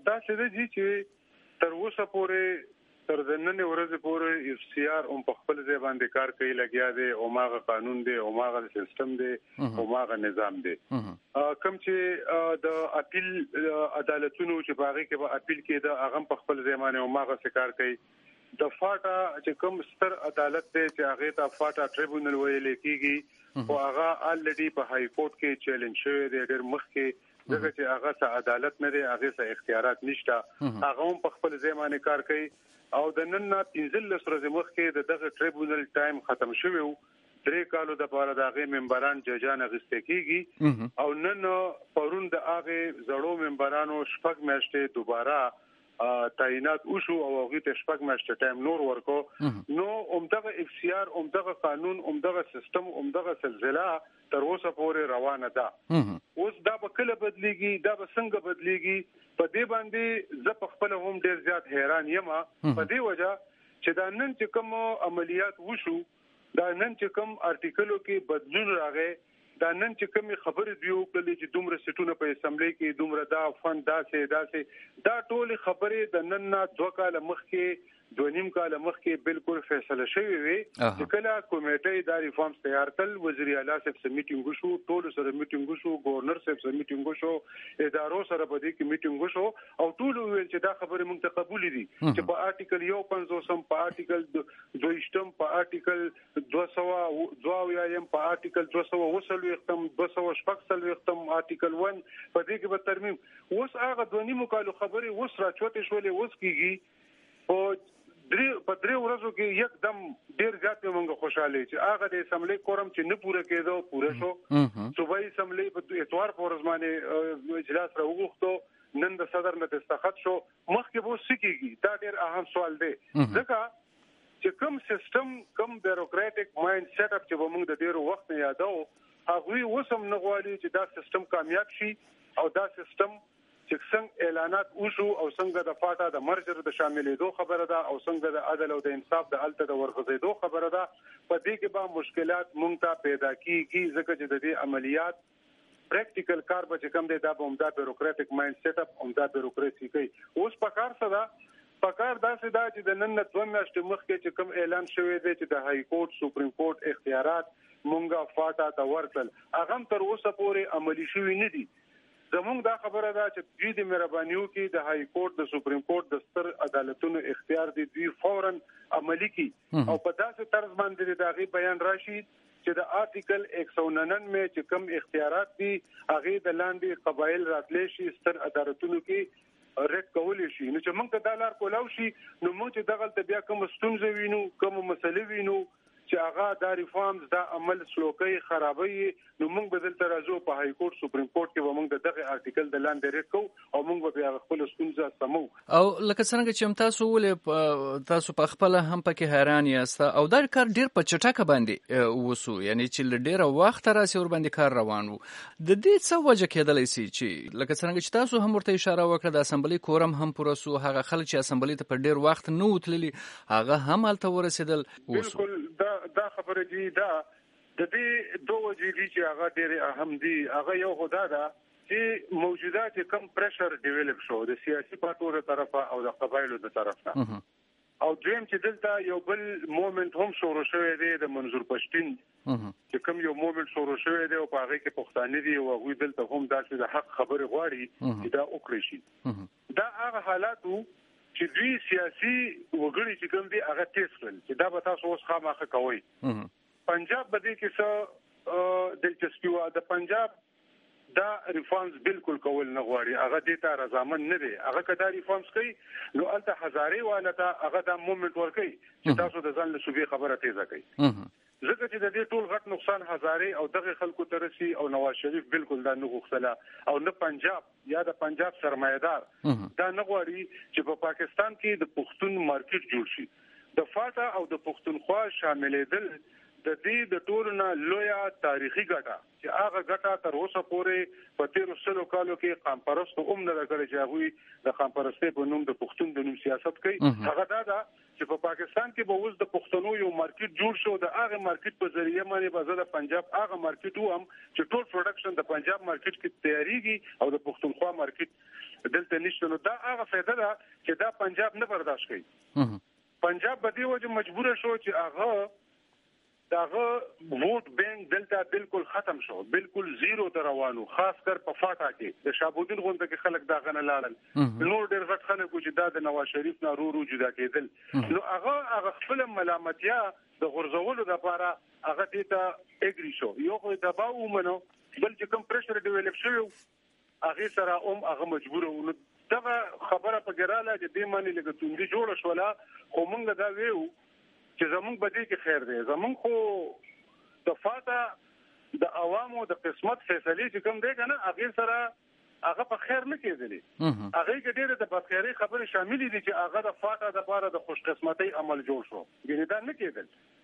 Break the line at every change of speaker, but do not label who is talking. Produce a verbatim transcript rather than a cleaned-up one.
دا څه دي چې تر اوسه پورې تر نن ورځې پورې اف سی آر هم په خپل ځای باندې کار کوي لګیا دی او ماغه قانون دی او ماغه سیستم دی او ماغه نظام دی کوم چې د اپیل عدالتونو چې باغې کې به اپیل کې د اغم په خپل ځای باندې او ماغه کار کوي د فاټا چې کوم ستر عدالت دی چې هغه ته فاټا ټریبونل ویل کېږي او هغه الریډي په های کورټ کې چیلنج شوی دی ډېر مخکې دغه چې هغه څه عدالت نه دی هغه څه اختیارات نشته هغه هم په خپل ځای باندې کار کوي او د نن نه پنځه ورځې مخکې دغه ټریبونل ټایم ختم شوی و درې کالو د پاره دغه ممبران ججان غسته کیږي او نن پرون د هغه زړو ممبرانو شپږ میاشتې دوباره تعینات وشو او هغه ته شپږ میاشتې ټایم نور ورکو نو اومدغه اف سی آر اومدغه قانون اومدغه سیستم اومدغه سلسله تر اوسه پورې روانه ده اوس دا به کله بدليږي دا به څنګه بدليږي په دې باندې زه په خپل هم ډیر زیات حیران یم په دې وجہ چې دا نن چې کوم عملیات وشو دا نن چې کوم ارټیکلو کې بدلون راغی دا نن چې کوم خبرې دیو کله چې دومره سټونه په اسمبلی کې دومره دا فند داسې داسې دا ټول خبرې د نن نه دوه کال مخکې دوه نیم کال مخکې بالکل فیصله شوی وي چې کله کمیټې د ریفارمز تیار کړ وزیر اعلی صاحب سره میټینګ وشو ټول سره میټینګ وشو گورنر صاحب سره میټینګ وشو ادارو سره په دې کې میټینګ وشو او ټول ویل چې دا خبره موږ ته قبول دي چې په آرټیکل یو پنځوسم په آرټیکل دویشتم په آرټیکل دوه سوه دوه یم په آرټیکل دوه سوه وسلوختم دوه سوه شپږ سلوختم آرټیکل ون په دې کې به ترمیم اوس هغه دوه نیمو کالو خبره اوس راچوتې شولې اوس کیږي او درې په درې ورځو کې یکدم ډیر زیات موږ خوشاله چې هغه د اسمبلی کورم چې نه پوره کېدو پوره شو صوبایي اسمبلی په اتوار په ورځ باندې اجلاس راوغوښتو نن د صدر نه دستخط شو مخکې به سکیږي دا ډیر اهم سوال دی ځکه چې کوم سیستم کوم بیوروکراټک مایند سیټ اپ چې موږ د ډیرو وخت نه یادو هغه وسم نه غواړي چې دا سیستم کامیاب شي او دا سیستم چې څنګه اعلانات وشو او څنګه د فاټا د مرجر د شاملېدو خبره ده او څنګه د عدل او د انصاف د الته د ورغزېدو خبره ده په دې کې به مشکلات مونږ ته پیدا کیږي ځکه چې د دې عملیات پریکټیکل کار به کوم دی دا به عمده بیوروکراټک مایند سیټ اپ عمده بیوروکراسي کوي اوس په کار سره په کار داسې دا چې د نن نه دوه میاشتې مخکې چې کوم اعلان شوی دی چې د های کورټ سپریم کورټ اختیارات مونږه فاټا ته ورکړل هغه تر اوسه پورې عملي شوی نه دي زموږ دا خبره ده چې دوی د مهربانيو کې د های کورټ د سپریم کورټ د ستر عدالتونو اختیار دي دوی فورا عملي کی او په داسې طرز باندې دغه بیان راشي چې د آرټیکل ایک سو ننانوے چې کوم اختیارات دي هغه د لاندې قبایل راتلې شي ستر عدالتونو کې ریټ کول شي نو چې موږ ته د لار کولاو شي نو موږ چې دغه ته بیا کوم ستونزې وینو کوم مسلې وینو چې هغه د ریفارمز د عمل سلوکي خرابوي نو موږ بدل ترازو په های کورټ سپریم کورټ کې موږ دغه آرټیکل د لاندې ریټ کو او موږ به خپل ستونزه سمو
او لکه څنګه چې تاسو ولې تاسو په خپل هم پکې حیران یاست او دا کار ډیر په چټکه باندې وسو یعنی چې ډیر وخت راسي ور باندې کار روان وو د دې څه وجه کېدلای شي چې لکه څنګه چې تاسو هم ورته اشاره وکړه د اسمبلی کورم هم پرسو هغه خلک چې اسمبلی ته په ډیر وخت نه وتللی هغه هم الته ورسېدل وسو
بالکل دا دا خبره دی دا د دې دوه وجې دي چې هغه ډېر اهم دي هغه یو خدا دا چې موجودات کم پریشر ډیولپ شو د سیاسي پارټو طرفه او د قبایلو د طرفه او دویم چې دلته یو بل مومنت هم شروع شوی دی د منظور پښتين چې کوم یو مومنت شروع شوی دی او په هغه کې پښتانه دي او هغه دلته هم داسې د حق خبره غواړي چې دا وکړي شي دا هغه حالاتو چې دوی سیاسي وګړي چې کوم دي هغه تیز کړل چې دا به تاسو اوس خامخا کوي پنجاب بده کې څه دلچسپي و د پنجاب دا ریفارمز بالکل کول نه غواړي هغه د تا رضامن نه دی هغه کدا ریفارمز کوي نو الته هزارې والته هغه د مومنت ور کوي چې تاسو د ځان له صوبې خبره تیزه کوي ځکه چې د دې ټول غټ نقصان هزارې او دغه خلکو ترسي او نواز شریف بالکل دا نه غوښتله او نه پنجاب یا د پنجاب سرمایدار دا نه غواړي چې په پاکستان کې د پښتون مارکیټ جوړ شي د فاټا او د پښتونخوا شاملېدل د دې د ټولنه لویا تاریخي ګټه چې هغه ګټه تر اوسه پورې په تیر سلو کالو کې قامپرستو هم نه کړی چې هغه د قامپرستۍ په نوم د پښتون د نوم سیاست کوي هغه دا ده چې په پاکستان کې به اوس د پښتنو یو مارکیټ جوړ شو د هغه مارکیټ په ذریعہ باندې به زه د پنجاب هغه مارکیټ وم چې ټول پروډکشن د پنجاب مارکیټ کې تیاریږي او د پښتونخوا مارکیټ دلته نشته. نو دا هغه فائدہ ده چې دا پنجاب نه برداشت کوي. پنجاب به دی وجه مجبور شو چې هغه داغه ووټ بینک دلته بالکل ختم شو، بالکل زیرو ته روانو، خاص کر په فاټا کې د شابودین غونډه کې خلک داغه نه لاړل. نور ډېر غټ خلک چې دا د نواز شریف نه رو رو جدا کېدل. نو هغه هغه خپل ملامتیا د غرزولو لپاره هغه دې ته اګری شو. یو خو دباو ومنو، بل چې کوم پرشر ډیولپ شو هغه سره هم هغه مجبور و. دغه خبره په ګراله چې دې معنی لګه توندي جوړ شولا، خو موږ دا ویو چې زمونږ بدی کې خیر دی. زمونږ خو د فاته د عوامو د قسمت فیصله چې کوم دی کنه هغه سره هغه په خیر نه کېدلی. هغه کې ډېر د بدخیري خبره شامل دي چې هغه د فاته د لپاره د خوش قسمتۍ عمل جوړ شو. ګینه دا نه کېدل.